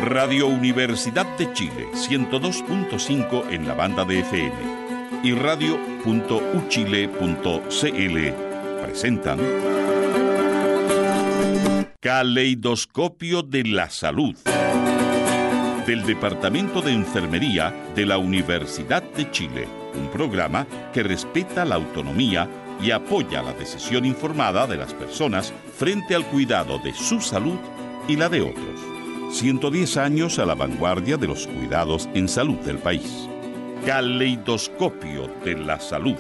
Radio Universidad de Chile, 102.5 en la banda de FM y radio.uchile.cl presentan Caleidoscopio de la Salud, del Departamento de Enfermería de la Universidad de Chile, un programa que respeta la autonomía y apoya la decisión informada de las personas frente al cuidado de su salud y la de otros. 110 años a la vanguardia de los cuidados en salud del país. Caleidoscopio de la Salud.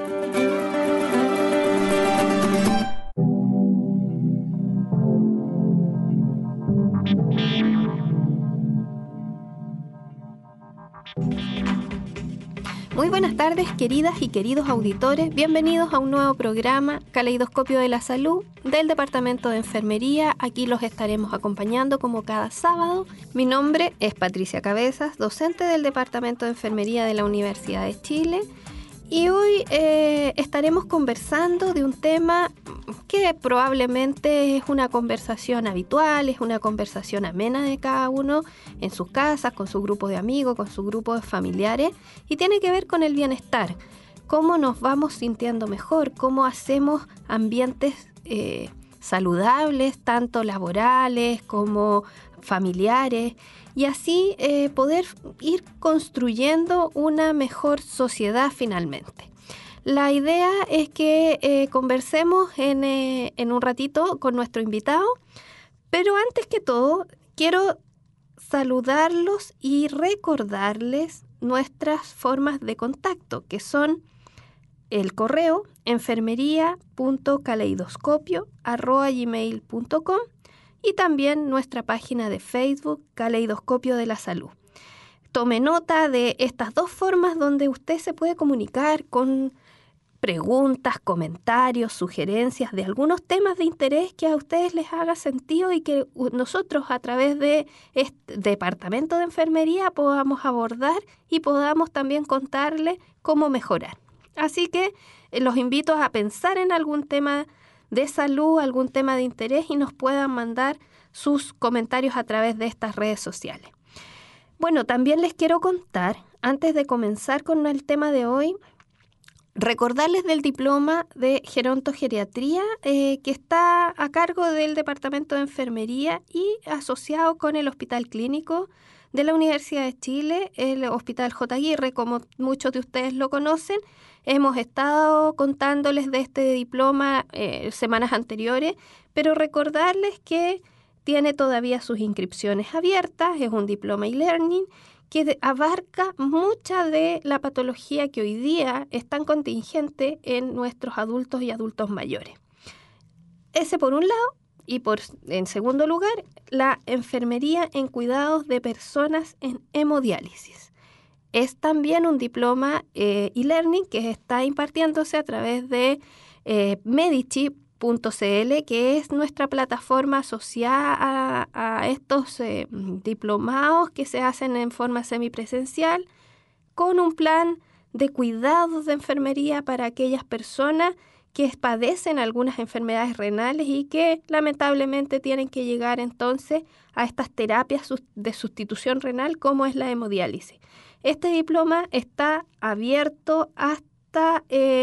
Muy buenas tardes, queridas y queridos auditores. Bienvenidos a un nuevo programa, Caleidoscopio de la Salud, del Departamento de Enfermería. Aquí los estaremos acompañando como cada sábado. Mi nombre es Patricia Cabezas, docente del Departamento de Enfermería de la Universidad de Chile. Y hoy estaremos conversando de un tema que probablemente es una conversación habitual, es una conversación amena de cada uno en sus casas, con su grupo de amigos, con su grupo de familiares, y tiene que ver con el bienestar. Cómo nos vamos sintiendo mejor, cómo hacemos ambientes saludables, tanto laborales como familiares, y así poder ir construyendo una mejor sociedad finalmente. La idea es que conversemos en un ratito con nuestro invitado, pero antes que todo quiero saludarlos y recordarles nuestras formas de contacto, que son el correo enfermería.caleidoscopio@gmail.com y también nuestra página de Facebook, Caleidoscopio de la Salud. Tome nota de estas dos formas donde usted se puede comunicar con preguntas, comentarios, sugerencias de algunos temas de interés que a ustedes les haga sentido y que nosotros a través de este Departamento de Enfermería podamos abordar y podamos también contarles cómo mejorar. Así que los invito a pensar en algún tema de salud, algún tema de interés y nos puedan mandar sus comentarios a través de estas redes sociales. Bueno, también les quiero contar, antes de comenzar con el tema de hoy, recordarles del diploma de gerontogeriatría que está a cargo del Departamento de Enfermería y asociado con el Hospital Clínico de la Universidad de Chile, el Hospital J. Aguirre, como muchos de ustedes lo conocen. Hemos estado contándoles de este diploma semanas anteriores, pero recordarles que tiene todavía sus inscripciones abiertas. Es un diploma e-learning que abarca mucha de la patología que hoy día es tan contingente en nuestros adultos y adultos mayores. Ese por un lado, y en segundo lugar, la enfermería en cuidados de personas en hemodiálisis. Es también un diploma e-learning que está impartiéndose a través de Medici.cl, que es nuestra plataforma asociada a estos diplomados que se hacen en forma semipresencial, con un plan de cuidados de enfermería para aquellas personas que padecen algunas enfermedades renales y que lamentablemente tienen que llegar entonces a estas terapias de sustitución renal como es la hemodiálisis. Este diploma está abierto hasta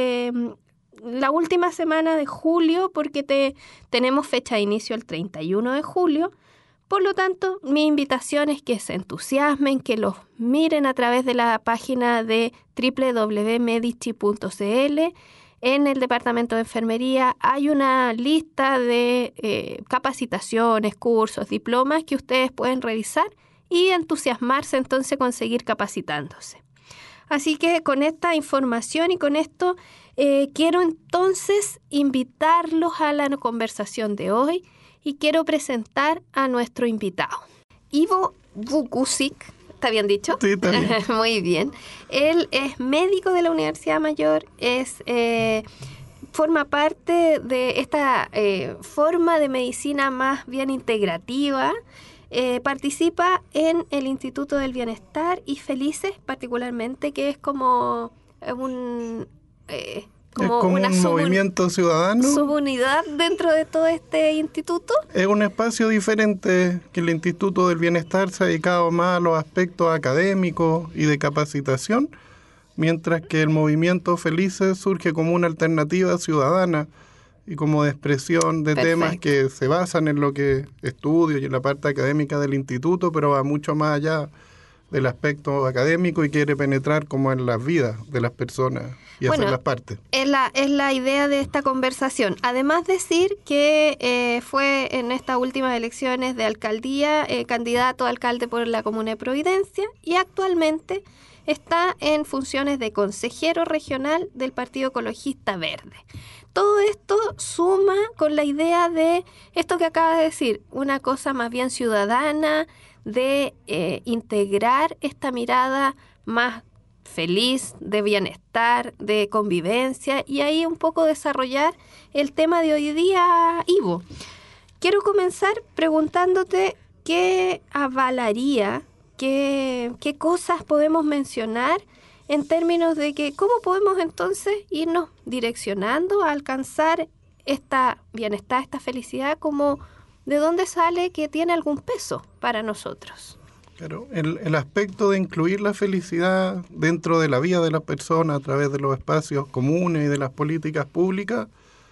la última semana de julio porque tenemos fecha de inicio el 31 de julio. Por lo tanto, mi invitación es que se entusiasmen, que los miren a través de la página de www.medici.cl. En el Departamento de Enfermería hay una lista de capacitaciones, cursos, diplomas que ustedes pueden revisar y entusiasmarse entonces con seguir capacitándose. Así que con esta información y con esto quiero entonces invitarlos a la conversación de hoy y quiero presentar a nuestro invitado. Ivo Vukusic, ¿está bien dicho? Sí, está bien. Muy bien. Él es médico de la Universidad Mayor, forma parte de esta forma de medicina más bien integrativa. Participa en el Instituto del Bienestar y Felices particularmente, que es como como, es como un movimiento ciudadano. ¿Subunidad dentro de todo este instituto? Es un espacio diferente que el Instituto del Bienestar se ha dedicado más a los aspectos académicos y de capacitación, mientras que el movimiento Felices surge como una alternativa ciudadana y como de expresión de temas que se basan en lo que estudio y en la parte académica del instituto, pero va mucho más allá del aspecto académico y quiere penetrar como en las vidas de las personas y hacerlas parte. Es la idea de esta conversación. Además decir que fue en estas últimas elecciones de alcaldía candidato a alcalde por la comuna de Providencia y actualmente está en funciones de consejero regional del Partido Ecologista Verde. Todo esto suma con la idea de esto que acaba de decir, una cosa más bien ciudadana, de integrar esta mirada más feliz, de bienestar, de convivencia, y ahí un poco desarrollar el tema de hoy día, Ivo. Quiero comenzar preguntándote qué avalaría, qué cosas podemos mencionar en términos de que cómo podemos entonces irnos direccionando a alcanzar esta bienestar, esta felicidad, como de dónde sale que tiene algún peso para nosotros. Claro, el aspecto de incluir la felicidad dentro de la vida de las personas a través de los espacios comunes y de las políticas públicas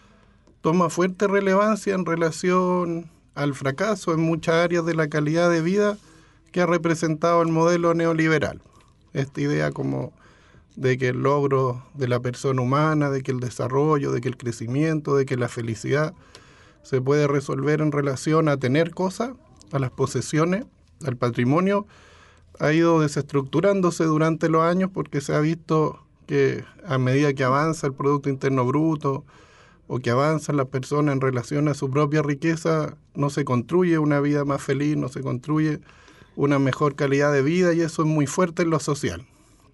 toma fuerte relevancia en relación al fracaso en muchas áreas de la calidad de vida que ha representado el modelo neoliberal. Esta idea como de que el logro de la persona humana, de que el desarrollo, de que el crecimiento, de que la felicidad se puede resolver en relación a tener cosas, a las posesiones, al patrimonio, ha ido desestructurándose durante los años porque se ha visto que a medida que avanza el Producto Interno Bruto o que avanzan las personas en relación a su propia riqueza, no se construye una vida más feliz, no se construye una mejor calidad de vida, y eso es muy fuerte en lo social.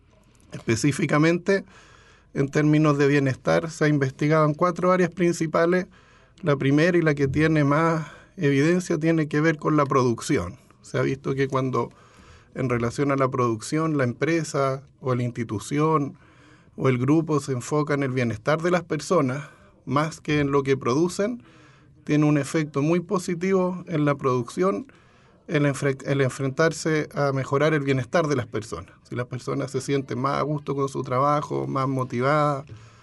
Específicamente, en términos de bienestar, se ha investigado en 4 áreas principales. La primera y la que tiene más evidencia tiene que ver con la producción. Se ha visto que cuando en relación a la producción, la empresa o la institución o el grupo se enfoca en el bienestar de las personas más que en lo que producen, tiene un efecto muy positivo en la producción, el enfrentarse a mejorar el bienestar de las personas. Si las personas se sienten más a gusto con su trabajo, más motivadas,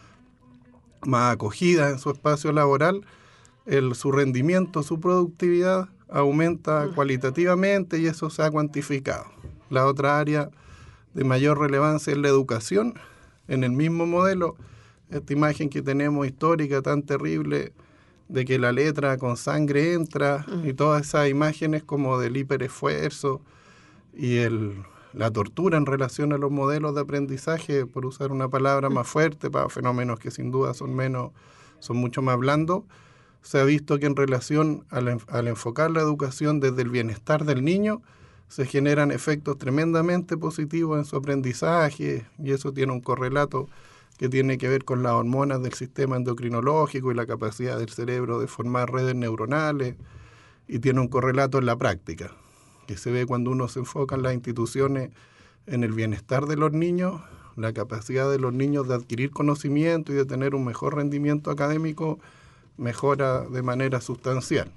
más acogidas en su espacio laboral, su rendimiento, su productividad aumenta cualitativamente y eso se ha cuantificado. La otra área de mayor relevancia es la educación. En el mismo modelo, esta imagen que tenemos histórica tan terrible de que la letra con sangre entra y todas esas imágenes como del hiperesfuerzo y la tortura en relación a los modelos de aprendizaje, por usar una palabra más fuerte para fenómenos que sin duda son mucho más blandos. Se ha visto que en relación al enfocar la educación desde el bienestar del niño, se generan efectos tremendamente positivos en su aprendizaje, y eso tiene un correlato que tiene que ver con las hormonas del sistema endocrinológico y la capacidad del cerebro de formar redes neuronales, y tiene un correlato en la práctica, que se ve cuando uno se enfoca en las instituciones en el bienestar de los niños, la capacidad de los niños de adquirir conocimiento y de tener un mejor rendimiento académico mejora de manera sustancial.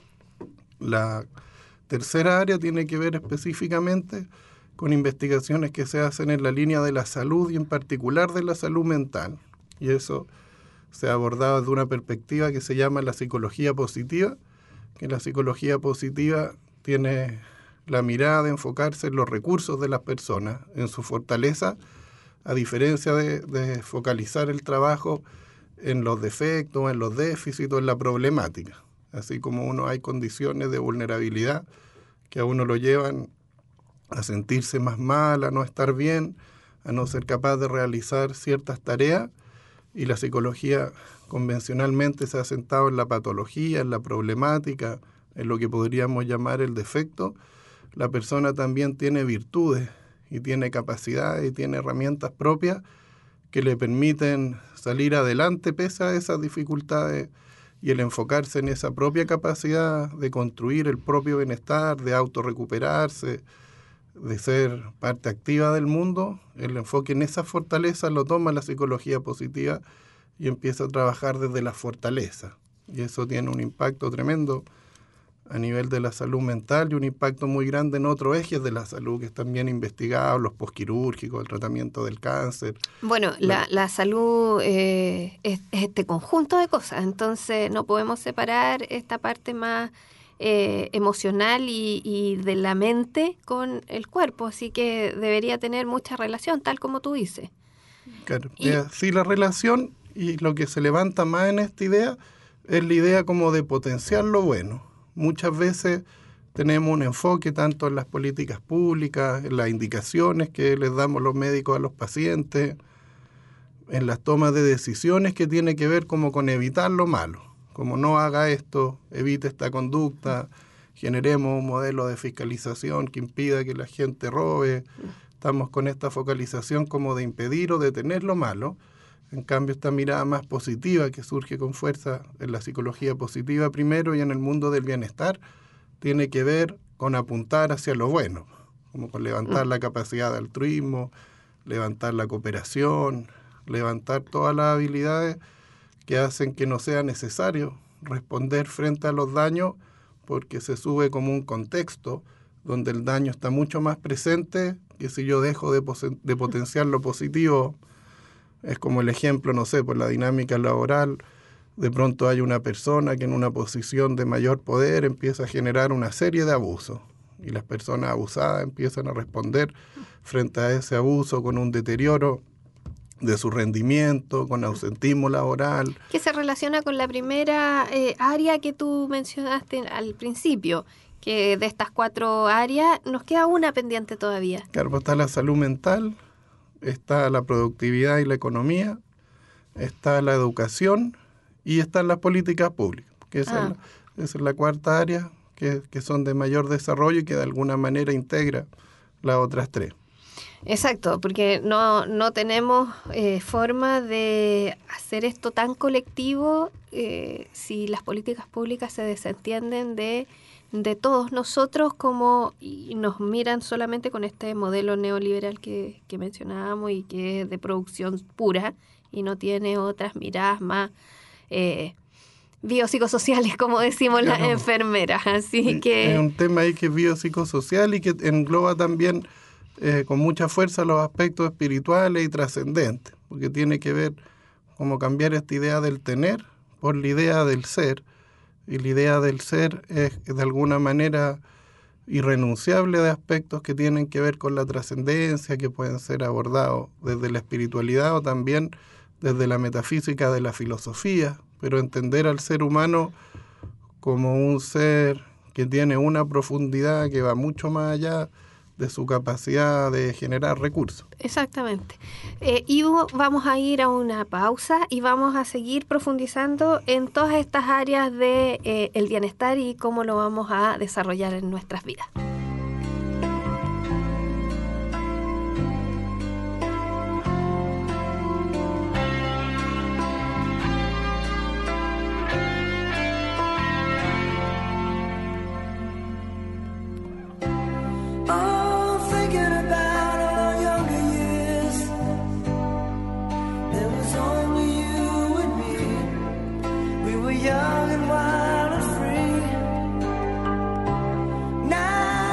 La tercera área tiene que ver específicamente con investigaciones que se hacen en la línea de la salud y en particular de la salud mental. Y eso se ha abordado desde una perspectiva que se llama la psicología positiva, que la psicología positiva tiene la mirada de enfocarse en los recursos de las personas, en su fortaleza, a diferencia de focalizar el trabajo en los defectos, en los déficits o en la problemática. Así como hay condiciones de vulnerabilidad que a uno lo llevan a sentirse más mal, a no estar bien, a no ser capaz de realizar ciertas tareas, y la psicología convencionalmente se ha sentado en la patología, en la problemática, en lo que podríamos llamar el defecto. La persona también tiene virtudes y tiene capacidades y tiene herramientas propias que le permiten salir adelante pese a esas dificultades, y el enfocarse en esa propia capacidad de construir el propio bienestar, de autorrecuperarse, de ser parte activa del mundo, el enfoque en esas fortalezas lo toma la psicología positiva y empieza a trabajar desde la fortaleza. Y eso tiene un impacto tremendo a nivel de la salud mental y un impacto muy grande en otros ejes de la salud que están bien investigados, los posquirúrgicos, el tratamiento del cáncer. Bueno, la salud es este conjunto de cosas, entonces no podemos separar esta parte más emocional y de la mente con el cuerpo, así que debería tener mucha relación, tal como tú dices. Claro, sí, la relación, y lo que se levanta más en esta idea es la idea como de potenciar lo bueno. Muchas veces tenemos un enfoque tanto en las políticas públicas, en las indicaciones que les damos los médicos a los pacientes, en las tomas de decisiones que tiene que ver como con evitar lo malo, como no haga esto, evite esta conducta, generemos un modelo de fiscalización que impida que la gente robe. Estamos con esta focalización como de impedir o detener lo malo. En cambio, esta mirada más positiva que surge con fuerza en la psicología positiva primero y en el mundo del bienestar, tiene que ver con apuntar hacia lo bueno, como con levantar la capacidad de altruismo, levantar la cooperación, levantar todas las habilidades que hacen que no sea necesario responder frente a los daños, porque se sube como un contexto donde el daño está mucho más presente que si yo dejo de potenciar lo positivo. Es como el ejemplo, no sé, por la dinámica laboral, de pronto hay una persona que en una posición de mayor poder empieza a generar una serie de abusos y las personas abusadas empiezan a responder frente a ese abuso con un deterioro de su rendimiento, con ausentismo laboral. Que se relaciona con la primera área que tú mencionaste al principio, que de estas 4 áreas nos queda una pendiente todavía. Claro, pues está la salud mental, está la productividad y la economía, está la educación y están las políticas públicas, que esa es la 4ª área que son de mayor desarrollo y que de alguna manera integra las otras 3. Exacto, porque no tenemos forma de hacer esto tan colectivo si las políticas públicas se desentienden de todos nosotros y nos miran solamente con este modelo neoliberal que mencionábamos y que es de producción pura y no tiene otras miradas más biopsicosociales, como decimos las enfermeras. Así que es un tema ahí que es biopsicosocial y que engloba también con mucha fuerza los aspectos espirituales y trascendentes, porque tiene que ver cómo cambiar esta idea del tener por la idea del ser. Y la idea del ser es de alguna manera irrenunciable de aspectos que tienen que ver con la trascendencia, que pueden ser abordados desde la espiritualidad o también desde la metafísica de la filosofía, pero entender al ser humano como un ser que tiene una profundidad que va mucho más allá de su capacidad de generar recursos. Exactamente. Ivo, vamos a ir a una pausa y vamos a seguir profundizando en todas estas áreas de el bienestar y cómo lo vamos a desarrollar en nuestras vidas. Young and wild and free. Now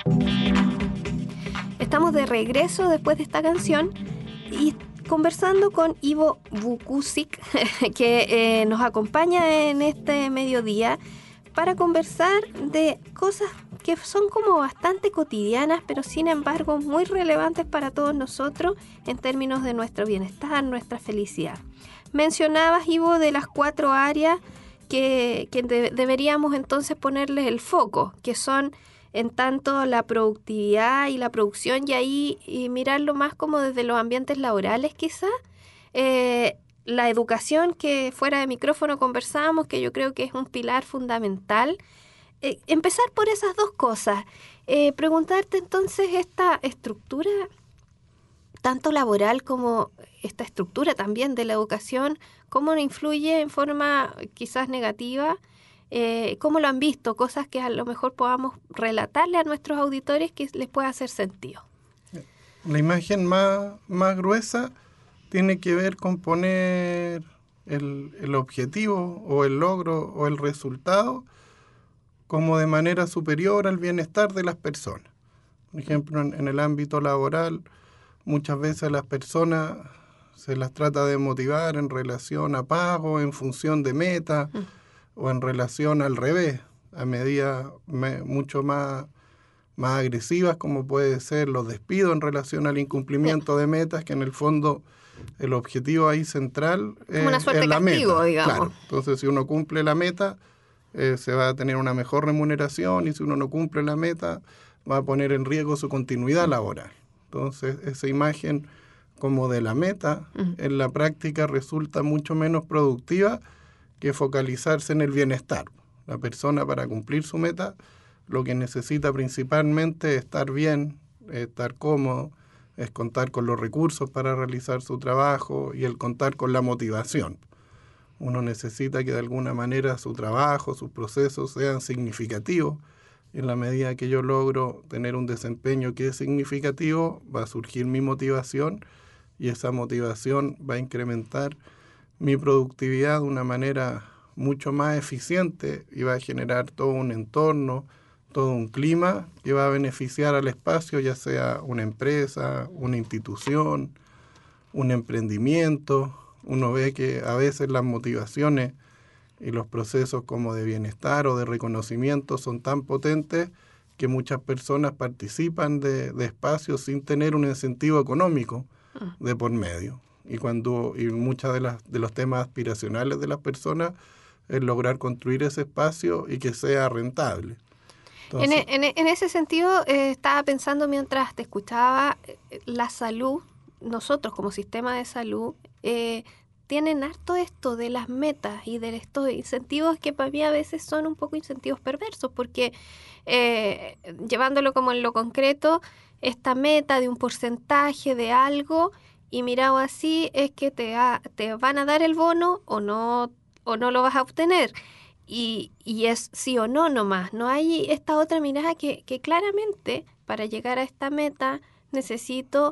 Estamos de regreso después de esta canción y conversando con Ivo Vukusic, que nos acompaña en este mediodía para conversar de cosas que son como bastante cotidianas, pero sin embargo muy relevantes para todos nosotros en términos de nuestro bienestar, nuestra felicidad. Mencionabas, Ivo, de las 4 áreas que deberíamos entonces ponerles el foco, que son en tanto la productividad y la producción, y ahí mirarlo más como desde los ambientes laborales quizás. La educación, que fuera de micrófono conversábamos, que yo creo que es un pilar fundamental. Empezar por esas 2 cosas. Preguntarte entonces esta estructura, tanto laboral como esta estructura también de la educación, ¿cómo influye en forma quizás negativa? ¿Cómo lo han visto? Cosas que a lo mejor podamos relatarle a nuestros auditores que les pueda hacer sentido. La imagen más gruesa tiene que ver con poner el objetivo o el logro o el resultado como de manera superior al bienestar de las personas. Por ejemplo, en el ámbito laboral, muchas veces las personas se las trata de motivar en relación a pago, en función de metas, o en relación al revés, a medidas mucho más agresivas, como puede ser los despidos en relación al incumplimiento de metas, que en el fondo el objetivo ahí central es una suerte de castigo, meta, digamos. Claro. Entonces, si uno cumple la meta, se va a tener una mejor remuneración, y si uno no cumple la meta, va a poner en riesgo su continuidad laboral. Entonces, esa imagen como de la meta, en la práctica resulta mucho menos productiva que focalizarse en el bienestar. La persona, para cumplir su meta, lo que necesita principalmente es estar bien, estar cómodo, es contar con los recursos para realizar su trabajo y el contar con la motivación. Uno necesita que de alguna manera su trabajo, sus procesos sean significativos. En la medida que yo logro tener un desempeño que es significativo, va a surgir mi motivación, y esa motivación va a incrementar mi productividad de una manera mucho más eficiente, y va a generar todo un entorno, todo un clima que va a beneficiar al espacio, ya sea una empresa, una institución, un emprendimiento. Uno ve que a veces las motivaciones y los procesos como de bienestar o de reconocimiento son tan potentes que muchas personas participan de espacios sin tener un incentivo económico de por medio. Y muchas de los temas aspiracionales de las personas es lograr construir ese espacio y que sea rentable. Entonces, en ese sentido, estaba pensando mientras te escuchaba, la salud, nosotros como sistema de salud, tienen harto esto de las metas y de estos incentivos que para mí a veces son un poco incentivos perversos, porque llevándolo como en lo concreto, esta meta de un porcentaje de algo, y mirado así es que te van a dar el bono o no lo vas a obtener. Y es sí o no nomás. No hay esta otra mirada que claramente para llegar a esta meta necesito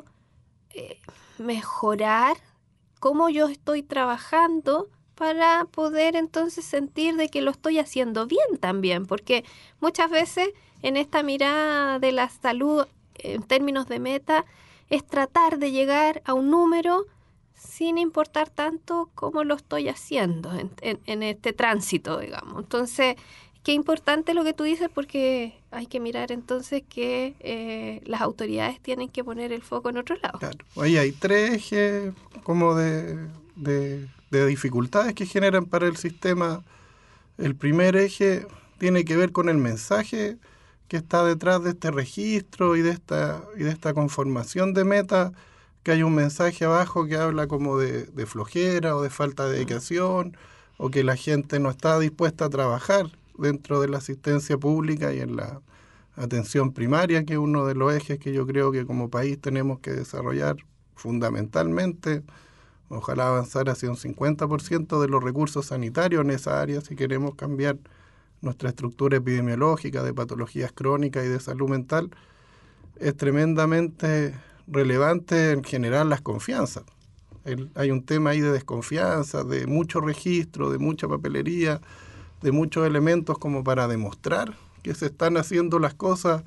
mejorar cómo yo estoy trabajando para poder entonces sentir de que lo estoy haciendo bien también. Porque muchas veces en esta mirada de la salud en términos de meta es tratar de llegar a un número sin importar tanto cómo lo estoy haciendo en este tránsito, digamos. Entonces, qué importante lo que tú dices, porque hay que mirar entonces que las autoridades tienen que poner el foco en otro lado. Claro. Ahí hay 3 ejes como de dificultades que generan para el sistema. El primer eje tiene que ver con el mensaje que está detrás de este registro y de esta conformación de meta, que hay un mensaje abajo que habla como de flojera o de falta de dedicación, o que la gente no está dispuesta a trabajar dentro de la asistencia pública y en la atención primaria, que es uno de los ejes que yo creo que como país tenemos que desarrollar fundamentalmente. Ojalá avanzar hacia un 50% de los recursos sanitarios en esa área si queremos cambiar nuestra estructura epidemiológica de patologías crónicas y de salud mental. Es tremendamente relevante en generar las confianzas. Hay un tema ahí de desconfianza, de mucho registro, de mucha papelería, de muchos elementos como para demostrar que se están haciendo las cosas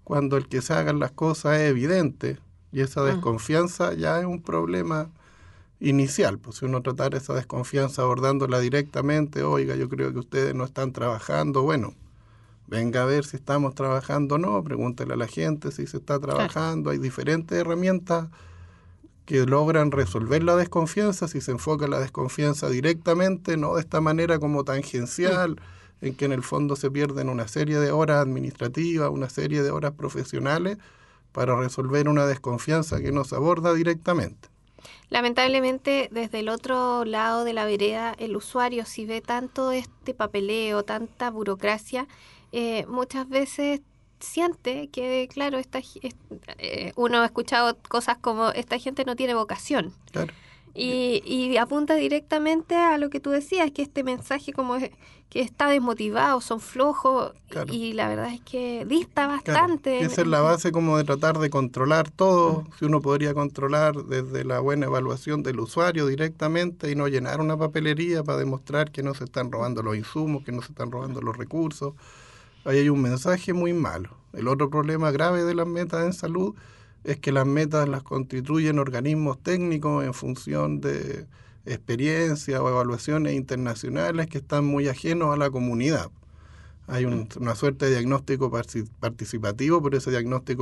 cuando el que se hagan las cosas es evidente, y esa desconfianza ya es un problema inicial. Pues si uno tratara esa desconfianza abordándola directamente, oiga, yo creo que ustedes no están trabajando, bueno, venga a ver si estamos trabajando o no, pregúntele a la gente si se está trabajando. Hay diferentes herramientas que logran resolver la desconfianza si se enfoca la desconfianza directamente, no de esta manera como tangencial, en que en el fondo se pierden una serie de horas administrativas, una serie de horas profesionales para resolver una desconfianza que no se aborda directamente. Lamentablemente, desde el otro lado de la vereda, el usuario, si ve tanto este papeleo, tanta burocracia, muchas veces siente que, claro, uno ha escuchado cosas como esta gente no tiene vocación. Claro. Y apunta directamente a lo que tú decías, que este mensaje como es, que está desmotivado, son flojos, claro. Y la verdad es que dista bastante. Claro. Esa es la base como de tratar de controlar todo, si uno podría controlar desde la buena evaluación del usuario directamente y no llenar una papelería para demostrar que no se están robando los insumos, que no se están robando los recursos. Ahí hay un mensaje muy malo. El otro problema grave de las metas en salud es que las metas las constituyen organismos técnicos en función de experiencias o evaluaciones internacionales que están muy ajenos a la comunidad. Hay una suerte de diagnóstico participativo, pero ese diagnóstico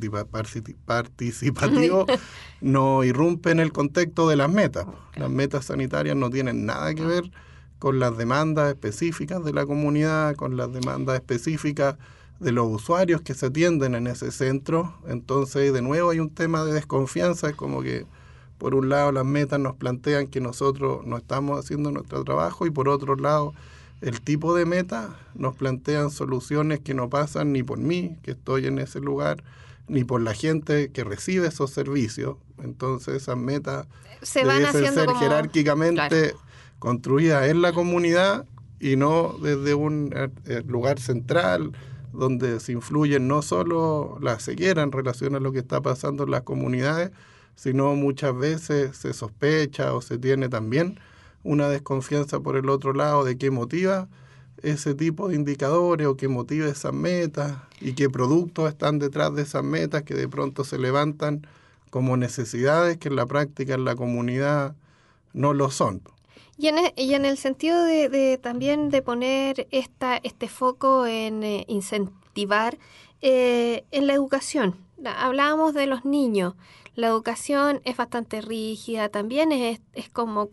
participativo no irrumpe en el contexto de las metas. Las metas sanitarias no tienen nada que ver con las demandas específicas de la comunidad, con las demandas específicas de los usuarios que se atienden en ese centro. Entonces, de nuevo, hay un tema de desconfianza. Es como que, por un lado, las metas nos plantean que nosotros no estamos haciendo nuestro trabajo y, por otro lado, el tipo de metas nos plantean soluciones que no pasan ni por mí, que estoy en ese lugar, ni por la gente que recibe esos servicios. Entonces, esas metas debiesen ser como jerárquicamente construidas en la comunidad y no desde un lugar central, donde se influyen no solo la ceguera en relación a lo que está pasando en las comunidades, sino muchas veces se sospecha o se tiene también una desconfianza por el otro lado de qué motiva ese tipo de indicadores o qué motiva esas metas y qué productos están detrás de esas metas que de pronto se levantan como necesidades que en la práctica en la comunidad no lo son. Y en el sentido de también de poner este foco en incentivar en la educación. Hablábamos de los niños. La educación es bastante rígida, también es como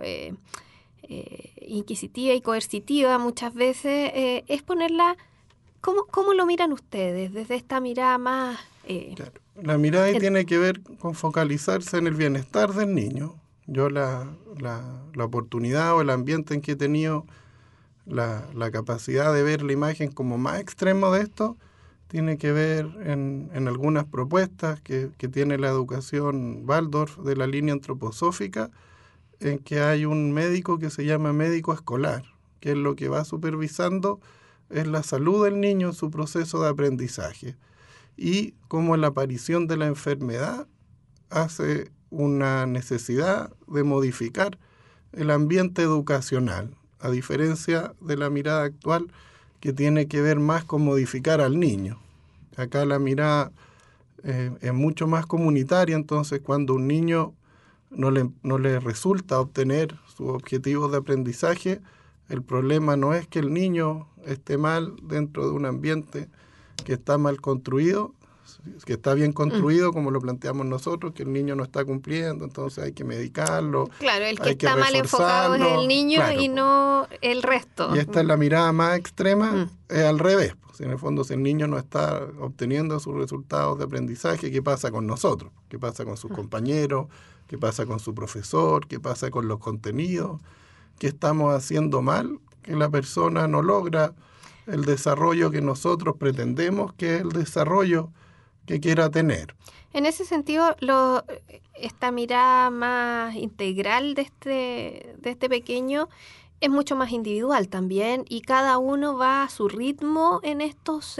inquisitiva y coercitiva muchas veces. Es ponerla... ¿Cómo lo miran ustedes desde esta mirada más...? Claro. La mirada ahí tiene que ver con focalizarse en el bienestar del niño. Yo la oportunidad o el ambiente en que he tenido la capacidad de ver la imagen como más extremo de esto tiene que ver en algunas propuestas que tiene la educación Waldorf de la línea antroposófica, en que hay un médico que se llama médico escolar, que es lo que va supervisando es la salud del niño en su proceso de aprendizaje y cómo la aparición de la enfermedad hace una necesidad de modificar el ambiente educacional, a diferencia de la mirada actual que tiene que ver más con modificar al niño. Acá la mirada es mucho más comunitaria, entonces cuando un niño no le resulta obtener sus objetivos de aprendizaje, el problema no es que el niño esté mal dentro de un ambiente que está mal construido, que está bien construido, como lo planteamos nosotros, que el niño no está cumpliendo, entonces hay que medicarlo. Claro, el que está mal enfocado es el niño, claro, y no el resto. Y esta es la mirada más extrema, es al revés. Pues, en el fondo, si el niño no está obteniendo sus resultados de aprendizaje, ¿qué pasa con nosotros? ¿Qué pasa con sus compañeros? ¿Qué pasa con su profesor? ¿Qué pasa con los contenidos? ¿Qué estamos haciendo mal? Que la persona no logra el desarrollo que nosotros pretendemos, que es el desarrollo que quiera tener. En ese sentido, esta mirada más integral de este pequeño es mucho más individual también, y cada uno va a su ritmo en estos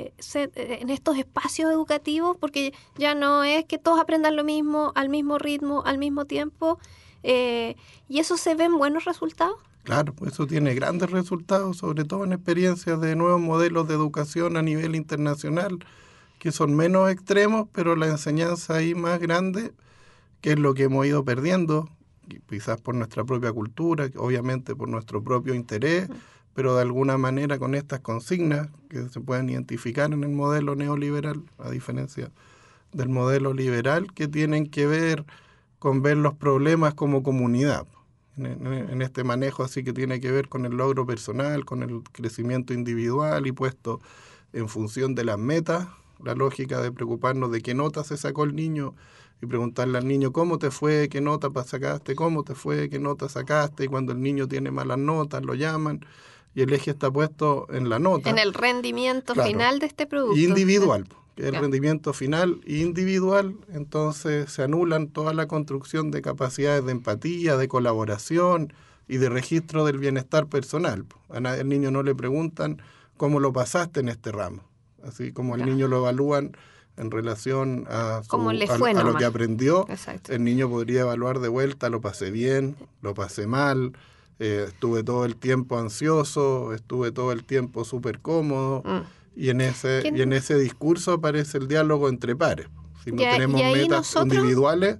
espacios educativos, porque ya no es que todos aprendan lo mismo, al mismo ritmo, al mismo tiempo, y eso se ve en buenos resultados. Claro, eso tiene grandes resultados, sobre todo en experiencias de nuevos modelos de educación a nivel internacional, que son menos extremos, pero la enseñanza ahí más grande, que es lo que hemos ido perdiendo, quizás por nuestra propia cultura, obviamente por nuestro propio interés, pero de alguna manera con estas consignas que se pueden identificar en el modelo neoliberal, a diferencia del modelo liberal, que tienen que ver con ver los problemas como comunidad, en este manejo así que tiene que ver con el logro personal, con el crecimiento individual y puesto en función de las metas, la lógica de preocuparnos de qué nota se sacó el niño y preguntarle al niño cómo te fue, qué nota sacaste, cómo te fue, qué nota sacaste, y cuando el niño tiene malas notas lo llaman y el eje está puesto en la nota. En el rendimiento claro, final de este producto. Individual, que es el rendimiento final individual, entonces se anulan toda la construcción de capacidades de empatía, de colaboración y de registro del bienestar personal. Al niño no le preguntan cómo lo pasaste en este ramo, así como al niño lo evalúan en relación a lo que aprendió. Exacto. El niño podría evaluar de vuelta, lo pasé bien, lo pasé mal, estuve todo el tiempo ansioso, estuve todo el tiempo súper cómodo, y en ese discurso aparece el diálogo entre pares. Si no tenemos metas individuales,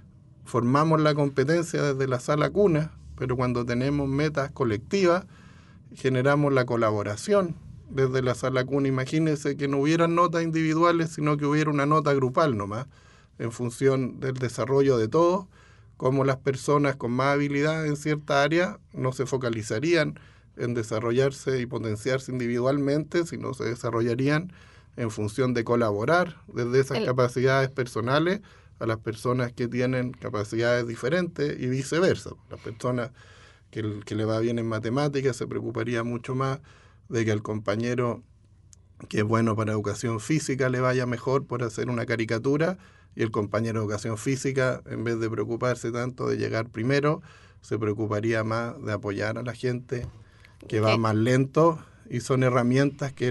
formamos la competencia desde la sala cuna, pero cuando tenemos metas colectivas, generamos la colaboración desde la sala cuna. Imagínense que no hubieran notas individuales, sino que hubiera una nota grupal nomás, en función del desarrollo de todos, como las personas con más habilidad en cierta área no se focalizarían en desarrollarse y potenciarse individualmente, sino se desarrollarían en función de colaborar desde esas capacidades personales a las personas que tienen capacidades diferentes y viceversa. Las personas que le va bien en matemáticas se preocuparía mucho más de que al compañero que es bueno para educación física le vaya mejor por hacer una caricatura, y el compañero de educación física, en vez de preocuparse tanto de llegar primero, se preocuparía más de apoyar a la gente que va más lento, y son herramientas que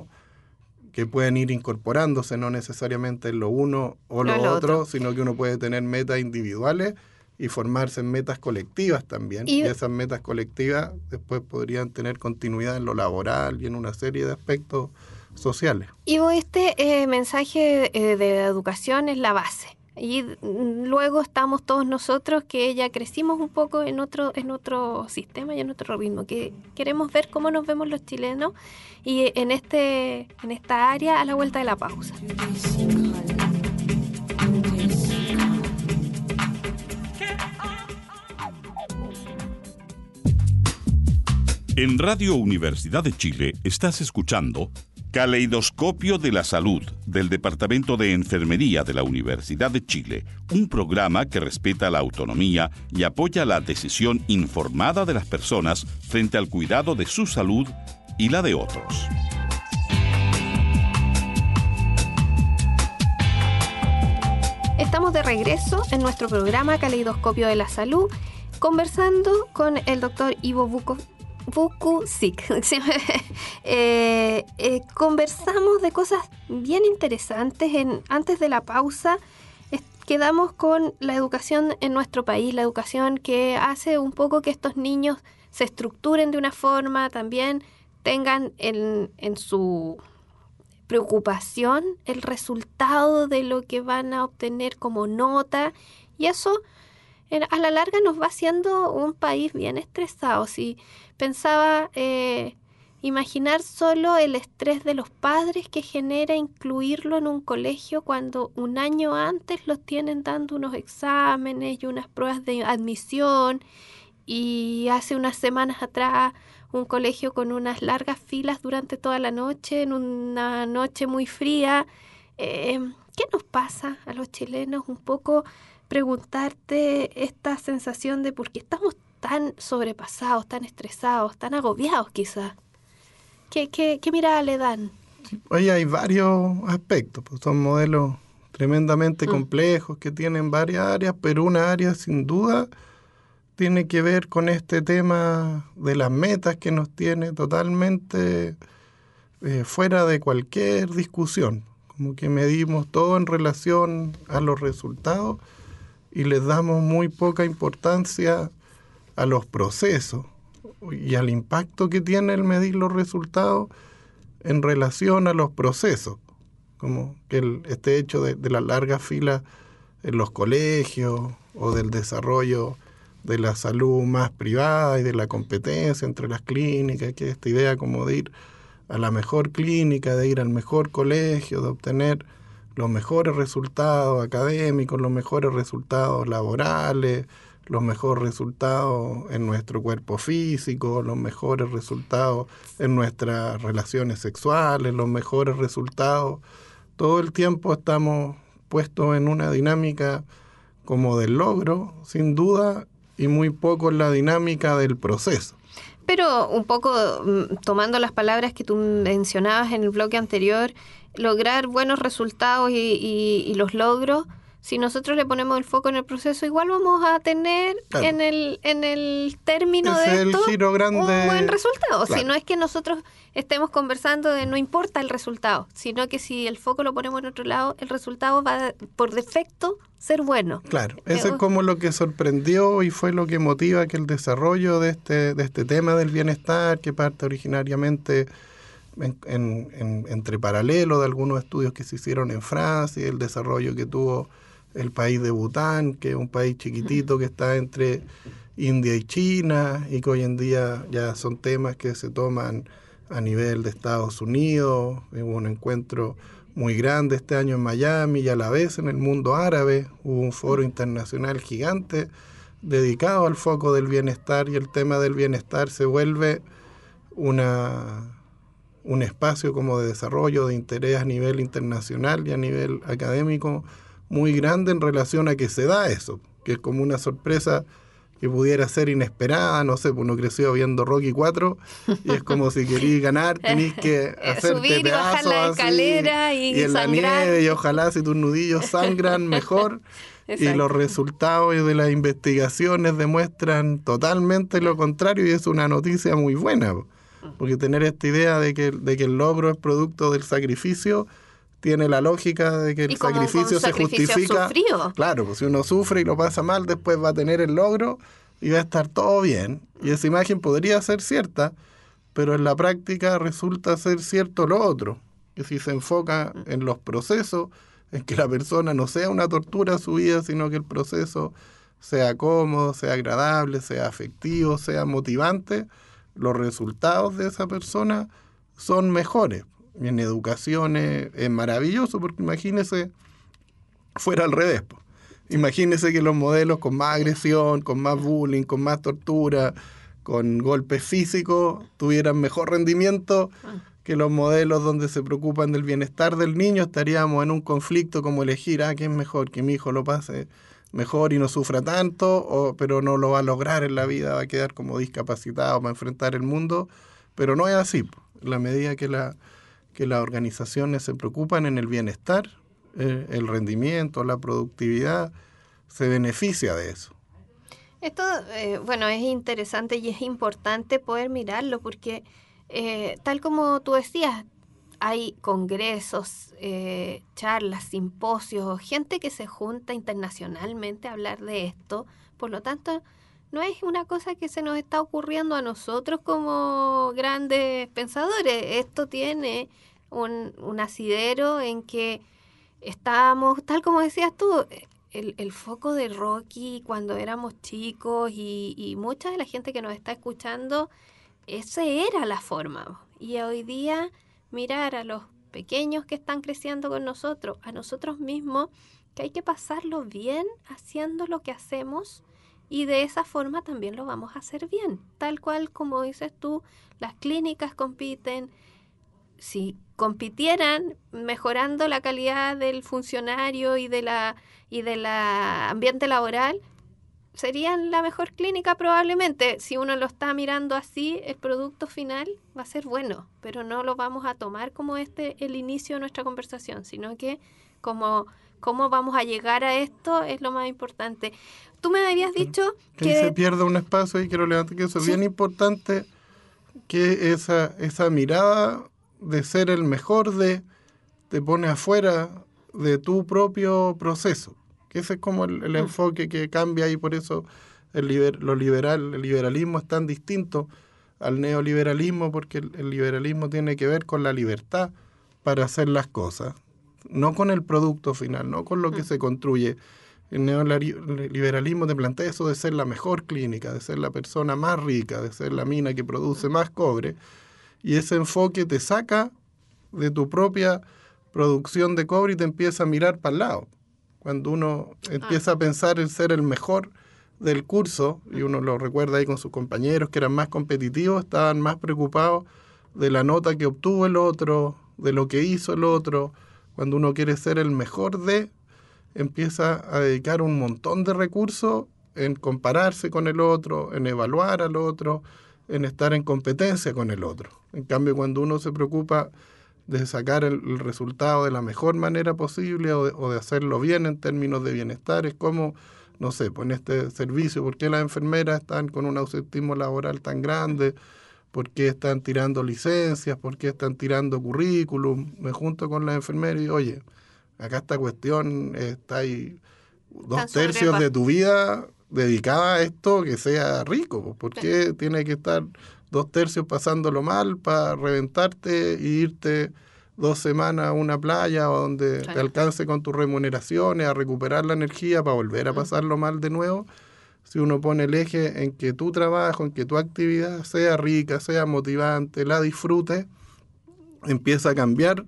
pueden ir incorporándose, no necesariamente en lo uno o lo otro, sino que uno puede tener metas individuales y formarse en metas colectivas también. Y esas metas colectivas después podrían tener continuidad en lo laboral y en una serie de aspectos sociales. Y este mensaje de educación es la base. Y luego estamos todos nosotros que ya crecimos un poco en otro sistema y en otro ritmo, que queremos ver cómo nos vemos los chilenos y en esta área a la vuelta de la pausa. En Radio Universidad de Chile estás escuchando Caleidoscopio de la Salud, del Departamento de Enfermería de la Universidad de Chile, un programa que respeta la autonomía y apoya la decisión informada de las personas frente al cuidado de su salud y la de otros. Estamos de regreso en nuestro programa Caleidoscopio de la Salud, conversando con el doctor Ivo Vukusic. Conversamos de cosas bien interesantes. Antes de la pausa quedamos con la educación en nuestro país, la educación que hace un poco que estos niños se estructuren de una forma, también tengan en su preocupación el resultado de lo que van a obtener como nota, y eso a la larga nos va haciendo un país bien estresado. Si pensaba imaginar solo el estrés de los padres que genera incluirlo en un colegio cuando un año antes los tienen dando unos exámenes y unas pruebas de admisión, y hace unas semanas atrás un colegio con unas largas filas durante toda la noche, en una noche muy fría. ¿Qué nos pasa a los chilenos? Un poco preguntarte esta sensación de por qué estamos tan sobrepasados, tan estresados, tan agobiados quizás. ¿Qué mirada le dan? Sí, hay varios aspectos, pues son modelos tremendamente complejos que tienen varias áreas, pero una área sin duda tiene que ver con este tema de las metas que nos tiene totalmente fuera de cualquier discusión. Como que medimos todo en relación a los resultados y les damos muy poca importancia a los procesos y al impacto que tiene el medir los resultados en relación a los procesos. como que este hecho de las largas filas en los colegios o del desarrollo de la salud más privada y de la competencia entre las clínicas, que esta idea como de ir a la mejor clínica, de ir al mejor colegio, de obtener los mejores resultados académicos, los mejores resultados laborales, los mejores resultados en nuestro cuerpo físico, los mejores resultados en nuestras relaciones sexuales, los mejores resultados. Todo el tiempo estamos puestos en una dinámica como del logro, sin duda, y muy poco en la dinámica del proceso. Pero un poco tomando las palabras que tú mencionabas en el bloque anterior, lograr buenos resultados y los logros, si nosotros le ponemos el foco en el proceso, igual vamos a tener claro. en el término de esto giro grande, un buen resultado. Claro. Si no es que nosotros estemos conversando de no importa el resultado, sino que si el foco lo ponemos en otro lado, el resultado va por defecto ser bueno. Claro, eso es como lo que sorprendió y fue lo que motiva que el desarrollo de este tema del bienestar, que parte originariamente entre paralelo de algunos estudios que se hicieron en Francia y el desarrollo que tuvo el país de Bután, que es un país chiquitito que está entre India y China y que hoy en día ya son temas que se toman a nivel de Estados Unidos. Hubo un encuentro muy grande este año en Miami y a la vez en el mundo árabe hubo un foro internacional gigante dedicado al foco del bienestar, y el tema del bienestar se vuelve un espacio como de desarrollo, de interés a nivel internacional y a nivel académico muy grande en relación a que se da eso, que es como una sorpresa que pudiera ser inesperada. No sé, pues uno creció viendo Rocky 4 y es como si querís ganar, tenés que hacerte subir y bajar la escalera y en sangrar. La nieve, y ojalá si tus nudillos sangran mejor. Y los resultados de las investigaciones demuestran totalmente lo contrario, y es una noticia muy buena, porque tener esta idea de que el logro es producto del sacrificio tiene la lógica de que el sacrificio se justifica. Sufrido. Claro, pues si uno sufre y lo pasa mal, después va a tener el logro y va a estar todo bien. Y esa imagen podría ser cierta, pero en la práctica resulta ser cierto lo otro, que si se enfoca en los procesos, en que la persona no sea una tortura a su vida, sino que el proceso sea cómodo, sea agradable, sea afectivo, sea motivante, los resultados de esa persona son mejores. Y en educación es maravilloso, porque imagínese fuera al revés. Imagínese que los modelos con más agresión, con más bullying, con más tortura, con golpes físicos, tuvieran mejor rendimiento que los modelos donde se preocupan del bienestar del niño. Estaríamos en un conflicto como elegir, ¿qué es mejor? Que mi hijo lo pase mejor y no sufra tanto, pero no lo va a lograr en la vida, va a quedar como discapacitado para enfrentar el mundo. Pero no es así. En la medida que las organizaciones se preocupan en el bienestar, el rendimiento, la productividad, se beneficia de eso. Esto, es interesante y es importante poder mirarlo porque, tal como tú decías, hay congresos, charlas, simposios, gente que se junta internacionalmente a hablar de esto. Por lo tanto, no es una cosa que se nos está ocurriendo a nosotros como grandes pensadores. Esto tiene un asidero en que estábamos, tal como decías tú, el foco de Rocky cuando éramos chicos y mucha de la gente que nos está escuchando, esa era la forma. Y hoy día mirar a los pequeños que están creciendo con nosotros, a nosotros mismos, que hay que pasarlo bien haciendo lo que hacemos, y de esa forma también lo vamos a hacer bien. Tal cual como dices tú, las clínicas compiten. Si compitieran mejorando la calidad del funcionario y de la ambiente laboral, serían la mejor clínica probablemente. Si uno lo está mirando así, el producto final va a ser bueno, pero no lo vamos a tomar como el inicio de nuestra conversación, sino que como cómo vamos a llegar a esto es lo más importante. Tú me habías dicho que se pierde un espacio, y quiero levantar que eso es bien importante, que esa mirada de ser el mejor te pone afuera de tu propio proceso, que ese es como el enfoque que cambia, y por eso el liberalismo es tan distinto al neoliberalismo, porque el liberalismo tiene que ver con la libertad para hacer las cosas. no con el producto final, no con lo que se construye. El neoliberalismo te plantea eso de ser la mejor clínica, de ser la persona más rica, de ser la mina que produce más cobre, y ese enfoque te saca de tu propia producción de cobre y te empieza a mirar para el lado. Cuando uno empieza a pensar en ser el mejor del curso, y uno lo recuerda ahí con sus compañeros que eran más competitivos, estaban más preocupados de la nota que obtuvo el otro, de lo que hizo el otro. Cuando uno quiere ser el mejor empieza a dedicar un montón de recursos en compararse con el otro, en evaluar al otro, en estar en competencia con el otro. En cambio, cuando uno se preocupa de sacar el resultado de la mejor manera posible o de hacerlo bien en términos de bienestar, es como, no sé, pues en este servicio, ¿por qué las enfermeras están con un ausentismo laboral tan grande? ¿Por qué están tirando licencias? ¿Por qué están tirando currículum? Me junto con las enfermeras y oye, acá esta cuestión está ahí 2/3 de tu vida dedicada a esto que sea rico. ¿Por qué tiene que estar 2/3 pasándolo mal para reventarte e irte 2 semanas a una playa o donde te alcance con tus remuneraciones a recuperar la energía para volver a pasarlo mal de nuevo? Si uno pone el eje en que tu trabajo, en que tu actividad sea rica, sea motivante, la disfrutes, empieza a cambiar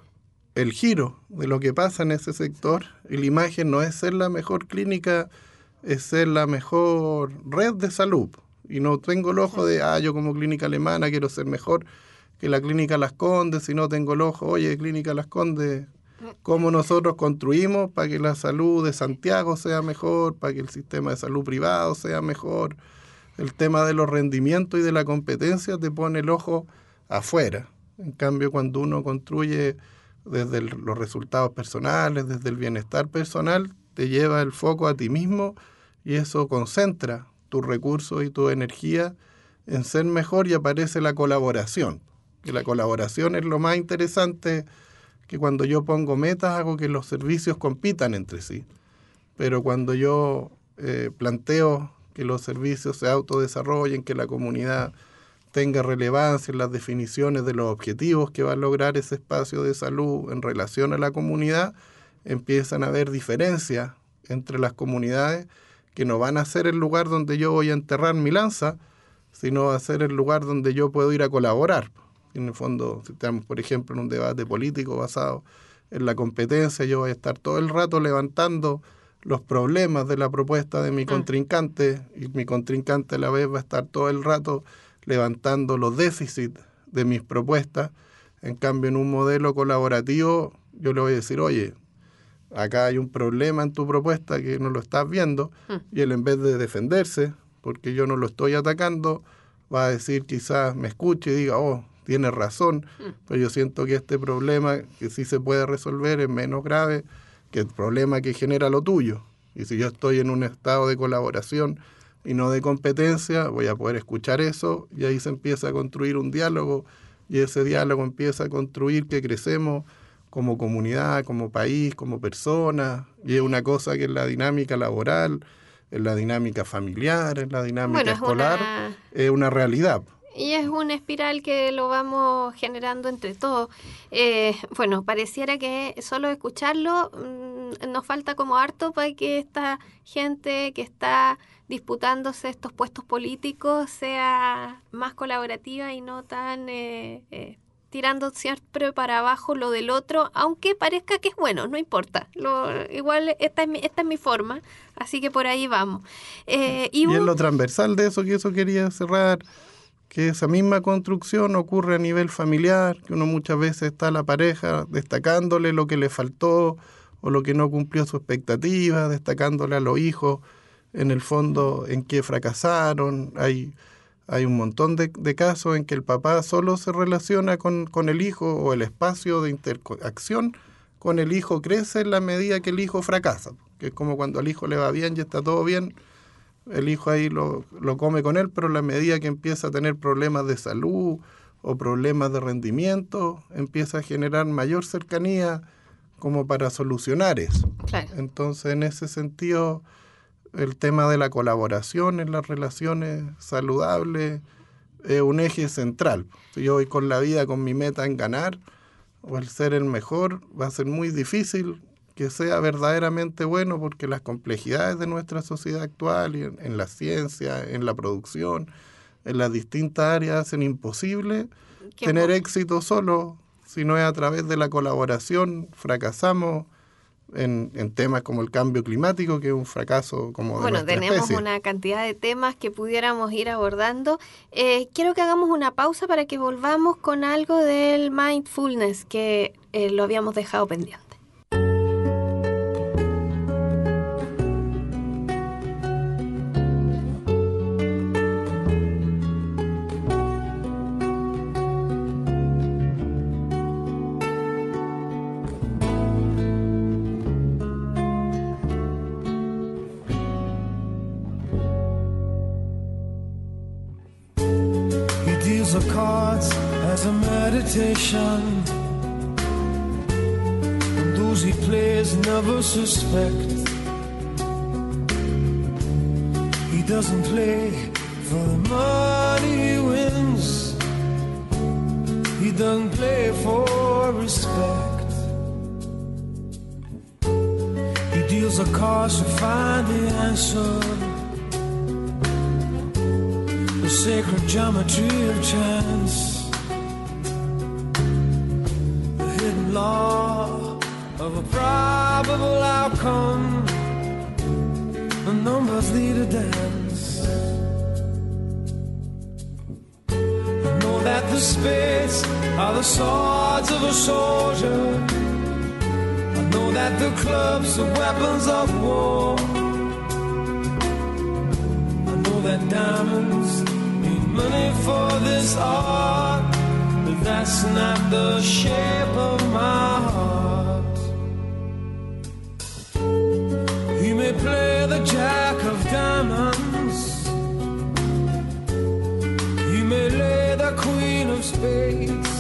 el giro de lo que pasa en ese sector, y la imagen no es ser la mejor clínica, es ser la mejor red de salud. Y no tengo el ojo de, yo como clínica alemana quiero ser mejor que la clínica Las Condes, si no tengo el ojo, oye, clínica Las Condes, cómo nosotros construimos para que la salud de Santiago sea mejor, para que el sistema de salud privado sea mejor. El tema de los rendimientos y de la competencia te pone el ojo afuera. En cambio, cuando uno construye desde los resultados personales, desde el bienestar personal, te lleva el foco a ti mismo y eso concentra tus recursos y tu energía en ser mejor, y aparece la colaboración. Que la colaboración es lo más interesante, que cuando yo pongo metas hago que los servicios compitan entre sí. Pero cuando yo planteo que los servicios se autodesarrollen, que la comunidad tenga relevancia en las definiciones de los objetivos que va a lograr ese espacio de salud en relación a la comunidad, empiezan a haber diferencias entre las comunidades que no van a ser el lugar donde yo voy a enterrar mi lanza, sino va a ser el lugar donde yo puedo ir a colaborar. En el fondo, si estamos, por ejemplo, en un debate político basado en la competencia, yo voy a estar todo el rato levantando los problemas de la propuesta de mi contrincante, y mi contrincante a la vez va a estar todo el rato levantando los déficits de mis propuestas. En cambio, en un modelo colaborativo, yo le voy a decir, oye, acá hay un problema en tu propuesta que no lo estás viendo, y él, en vez de defenderse, porque yo no lo estoy atacando, va a decir, quizás me escuche y diga, tienes razón, pero yo siento que este problema, que sí se puede resolver, es menos grave que el problema que genera lo tuyo. Y si yo estoy en un estado de colaboración y no de competencia, voy a poder escuchar eso, y ahí se empieza a construir un diálogo, y ese diálogo empieza a construir que crecemos como comunidad, como país, como persona, y es una cosa que en la dinámica laboral, en la dinámica familiar, en la dinámica escolar, es una realidad. Y es una espiral que lo vamos generando entre todos. Pareciera que solo escucharlo nos falta como harto para que esta gente que está disputándose estos puestos políticos sea más colaborativa y no tan tirando siempre para abajo lo del otro, aunque parezca que es bueno, no importa. Igual esta es mi forma, así que por ahí vamos. Y en lo transversal de eso, que eso quería cerrar, que esa misma construcción ocurre a nivel familiar, que uno muchas veces está a la pareja destacándole lo que le faltó o lo que no cumplió su expectativa, destacándole a los hijos en el fondo en que fracasaron. Hay un montón de casos en que el papá solo se relaciona con el hijo, o el espacio de interacción con el hijo crece en la medida que el hijo fracasa, que es como cuando al hijo le va bien y está todo bien, el hijo ahí lo come con él, pero en la medida que empieza a tener problemas de salud o problemas de rendimiento, empieza a generar mayor cercanía como para solucionar eso. Claro. Entonces, en ese sentido, el tema de la colaboración en las relaciones saludables es un eje central. Si yo voy con la vida con mi meta en ganar, o el ser el mejor, va a ser muy difícil que sea verdaderamente bueno, porque las complejidades de nuestra sociedad actual y en la ciencia, en la producción, en las distintas áreas hacen imposible tener éxito solo. Si no es a través de la colaboración, fracasamos en temas como el cambio climático, que es un fracaso como de nuestra tenemos especie. Una cantidad de temas que pudiéramos ir abordando. Quiero que hagamos una pausa para que volvamos con algo del mindfulness que lo habíamos dejado pendiente. The cards as a meditation, and those he plays never suspect. He doesn't play for the money he wins, he doesn't play for respect. He deals the cards to find the answer, the sacred geometry of chance, the hidden law of a probable outcome. The numbers lead a dance. I know that the spades are the swords of a soldier. I know that the clubs are weapons of war. I know that diamonds money for this art, but that's not the shape of my heart. He may play the jack of diamonds, he may lay the queen of spades,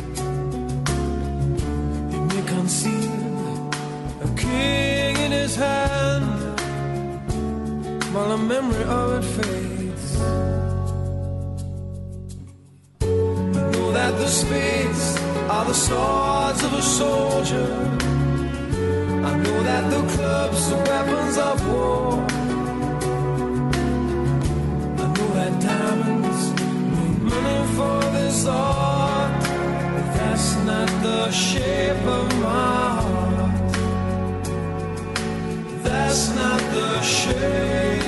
he may conceal a king in his hand while the memory of it fades. That the spades are the swords of a soldier. I know that the clubs are weapons of war. I know that diamonds need money for this art, but that's not the shape of my heart. That's not the shape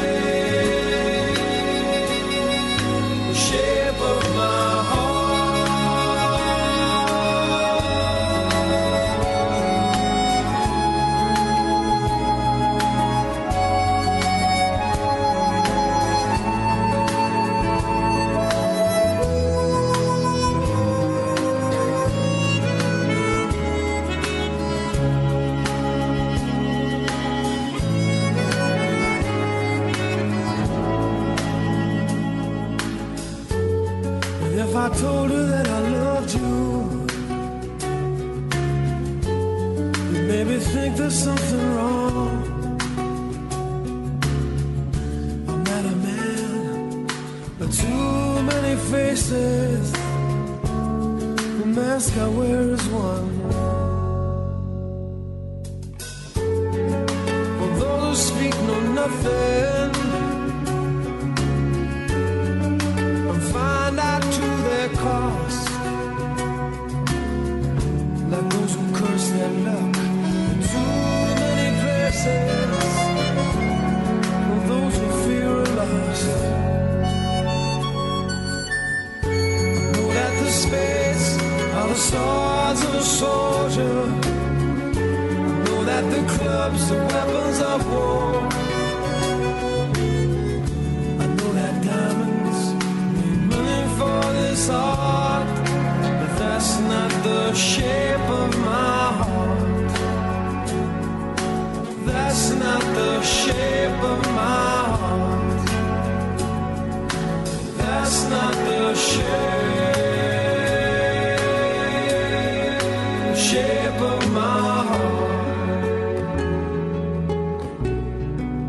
of my heart. If I told her that I loved you, it made me think there's something wrong. I'm not a man, but too many faces. The mask I wear is one. For those who speak know nothing and find out to their cost, like those who curse their luck in too many places, or those who fear are lost. I know that the spades are the swords of a soldier. I know that the clubs are weapons of war. I know that diamonds need money for this art, but that's not the shape of my heart. That's not the shape of my heart. That's not the shape of my heart.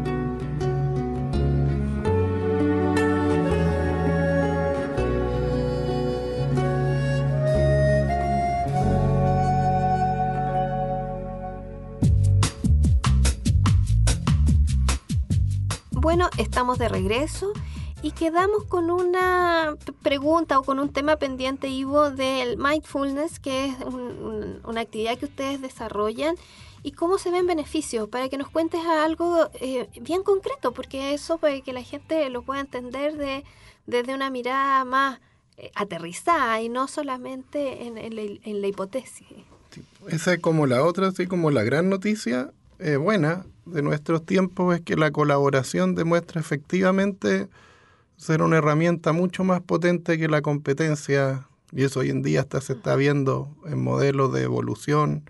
Bueno, estamos de regreso y quedamos con una pregunta o con un tema pendiente, Ivo, del mindfulness, que es una actividad que ustedes desarrollan, y cómo se ven beneficios, para que nos cuentes algo bien concreto, porque eso para que la gente lo pueda entender desde una mirada más aterrizada y no solamente en la hipótesis. Sí, esa es como la otra, así como la gran noticia buena de nuestros tiempos, es que la colaboración demuestra efectivamente ser una herramienta mucho más potente que la competencia, y eso hoy en día hasta se está viendo en modelos de evolución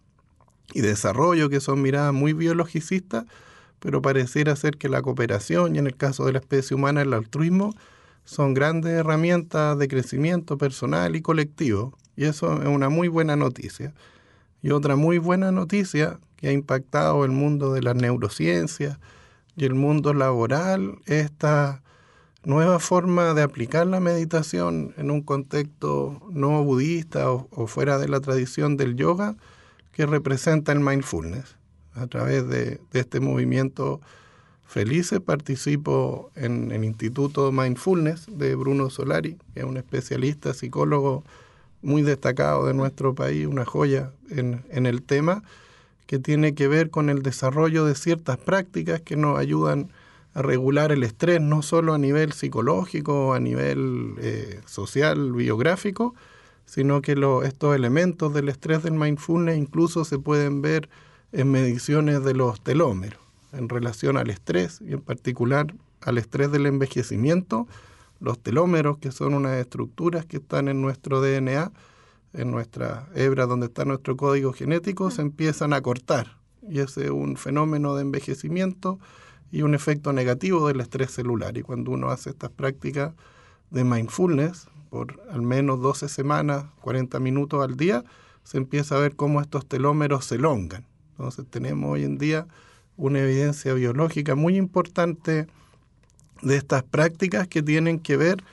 y desarrollo que son miradas muy biologicistas, pero pareciera ser que la cooperación, y en el caso de la especie humana el altruismo, son grandes herramientas de crecimiento personal y colectivo, y eso es una muy buena noticia. Y otra muy buena noticia que ha impactado el mundo de las neurociencias y el mundo laboral es esta nueva forma de aplicar la meditación en un contexto no budista o fuera de la tradición del yoga, que representa el mindfulness. A través de este movimiento Felices participo en el Instituto Mindfulness de Bruno Solari, que es un especialista psicólogo muy destacado de nuestro país, una joya en el tema, que tiene que ver con el desarrollo de ciertas prácticas que nos ayudan a regular el estrés, no solo a nivel psicológico, a nivel social, biográfico, sino que estos elementos del estrés del mindfulness incluso se pueden ver en mediciones de los telómeros en relación al estrés, y en particular al estrés del envejecimiento. Los telómeros, que son unas estructuras que están en nuestro DNA, en nuestra hebra donde está nuestro código genético, se empiezan a cortar, y ese es un fenómeno de envejecimiento y un efecto negativo del estrés celular. Y cuando uno hace estas prácticas de mindfulness por al menos 12 semanas, 40 minutos al día, se empieza a ver cómo estos telómeros se elongan. Entonces tenemos hoy en día una evidencia biológica muy importante de estas prácticas que tienen que ver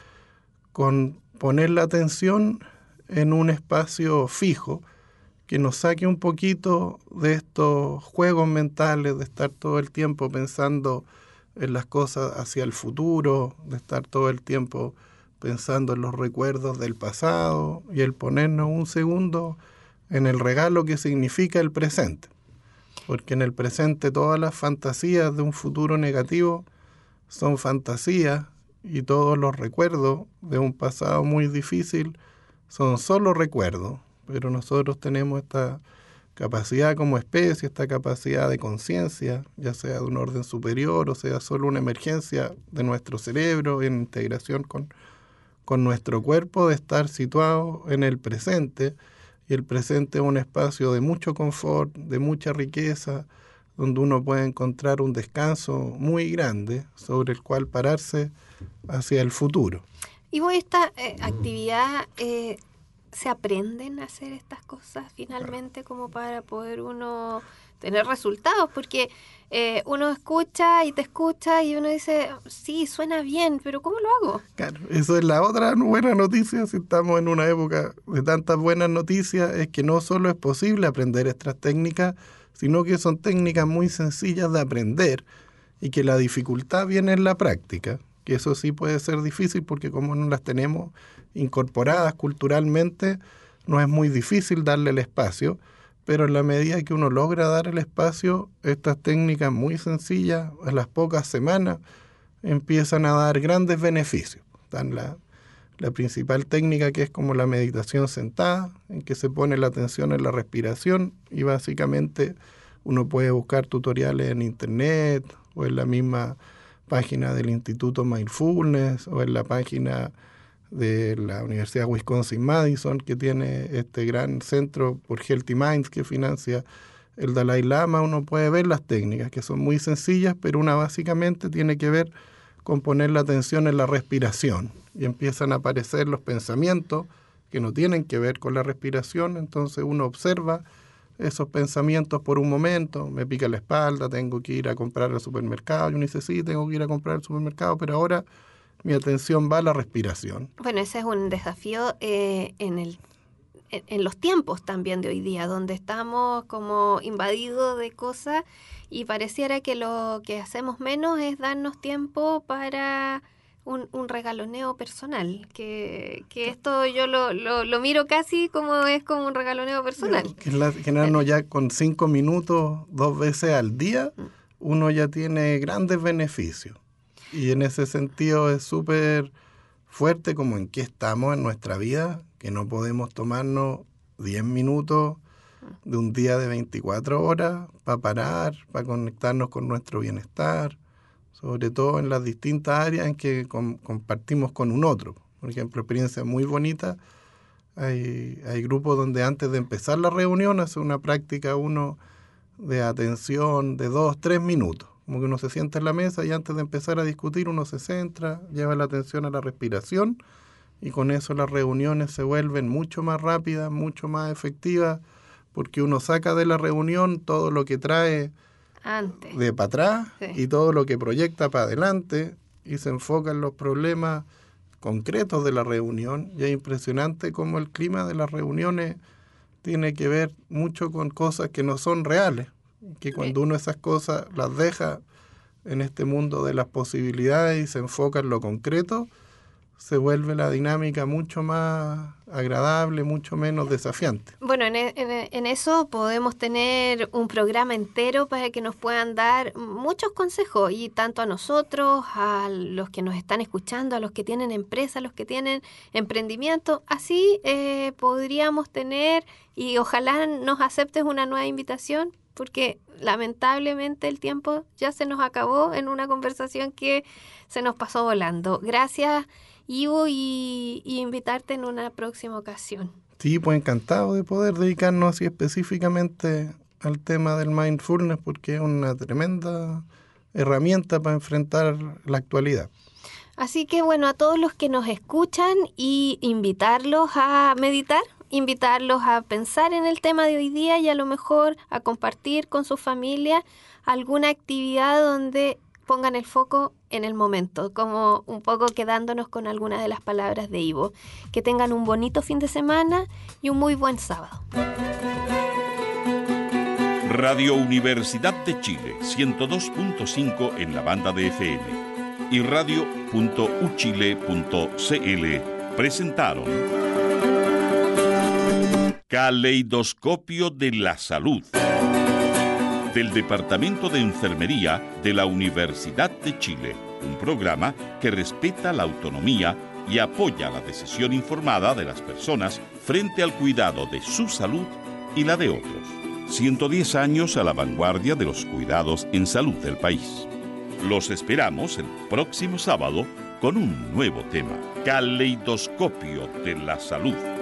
con poner la atención en un espacio fijo, que nos saque un poquito de estos juegos mentales, de estar todo el tiempo pensando en las cosas hacia el futuro, de estar todo el tiempo pensando en los recuerdos del pasado, y el ponernos un segundo en el regalo que significa el presente. Porque en el presente todas las fantasías de un futuro negativo son fantasías, y todos los recuerdos de un pasado muy difícil son solo recuerdos. Pero nosotros tenemos esta capacidad como especie, esta capacidad de conciencia, ya sea de un orden superior o sea solo una emergencia de nuestro cerebro en integración con nuestro cuerpo, de estar situado en el presente. Y el presente es un espacio de mucho confort, de mucha riqueza, donde uno puede encontrar un descanso muy grande sobre el cual pararse hacia el futuro. Y esta actividad, ¿se aprenden a hacer estas cosas finalmente como para poder uno tener resultados? Porque uno escucha y te escucha y uno dice, sí, suena bien, pero ¿cómo lo hago? Claro, eso es la otra buena noticia, si estamos en una época de tantas buenas noticias, es que no solo es posible aprender estas técnicas, sino que son técnicas muy sencillas de aprender, y que la dificultad viene en la práctica, que eso sí puede ser difícil porque como no las tenemos incorporadas culturalmente, no es muy difícil darle el espacio, pero en la medida que uno logra dar el espacio, estas técnicas muy sencillas, a las pocas semanas, empiezan a dar grandes beneficios. Dan la principal técnica, que es como la meditación sentada, en que se pone la atención en la respiración, y básicamente uno puede buscar tutoriales en internet o en la misma página del Instituto Mindfulness o en la página de la Universidad Wisconsin-Madison, que tiene este gran centro por Healthy Minds que financia el Dalai Lama. Uno puede ver las técnicas, que son muy sencillas, pero una básicamente tiene que ver con poner la atención en la respiración, y empiezan a aparecer los pensamientos que no tienen que ver con la respiración. Entonces uno observa esos pensamientos por un momento. Me pica la espalda, tengo que ir a comprar al supermercado, y uno dice, sí, tengo que ir a comprar al supermercado, pero ahora mi atención va a la respiración. Bueno, ese es un desafío en en los tiempos también de hoy día, donde estamos como invadidos de cosas y pareciera que lo que hacemos menos es darnos tiempo para un regaloneo personal, que esto yo lo miro casi como es como un regaloneo personal. Generalmente ya con 5 minutos, 2 veces al día, uno ya tiene grandes beneficios. Y en ese sentido es súper fuerte como en qué estamos en nuestra vida, que no podemos tomarnos 10 minutos de un día de 24 horas para parar, para conectarnos con nuestro bienestar, sobre todo en las distintas áreas en que compartimos con un otro. Por ejemplo, experiencias muy bonitas. Hay grupos donde antes de empezar la reunión hace una práctica uno de atención de 2-3 minutos. Como que uno se sienta en la mesa y antes de empezar a discutir uno se centra, lleva la atención a la respiración y con eso las reuniones se vuelven mucho más rápidas, mucho más efectivas, porque uno saca de la reunión todo lo que trae antes de para atrás, sí, y todo lo que proyecta para adelante y se enfoca en los problemas concretos de la reunión. Y es impresionante cómo el clima de las reuniones tiene que ver mucho con cosas que no son reales, que cuando uno esas cosas las deja en este mundo de las posibilidades y se enfoca en lo concreto, se vuelve la dinámica mucho más agradable, mucho menos desafiante. Bueno, en eso podemos tener un programa entero para que nos puedan dar muchos consejos, y tanto a nosotros, a los que nos están escuchando, a los que tienen empresas, a los que tienen emprendimiento. Así podríamos tener, y ojalá nos aceptes una nueva invitación, porque lamentablemente el tiempo ya se nos acabó en una conversación que se nos pasó volando. Gracias, Ivo, y invitarte en una próxima ocasión. Sí, pues encantado de poder dedicarnos así específicamente al tema del mindfulness, porque es una tremenda herramienta para enfrentar la actualidad. Así que bueno, a todos los que nos escuchan, y invitarlos a meditar, invitarlos a pensar en el tema de hoy día y a lo mejor a compartir con su familia alguna actividad donde pongan el foco en el momento, como un poco quedándonos con algunas de las palabras de Ivo. Que tengan un bonito fin de semana y un muy buen sábado. Radio Universidad de Chile, 102.5 en la banda de FM y radio.uchile.cl presentaron Caleidoscopio de la Salud, del Departamento de Enfermería de la Universidad de Chile, un programa que respeta la autonomía y apoya la decisión informada de las personas frente al cuidado de su salud y la de otros. 110 años a la vanguardia de los cuidados en salud del país. Los esperamos el próximo sábado con un nuevo tema, Caleidoscopio de la Salud.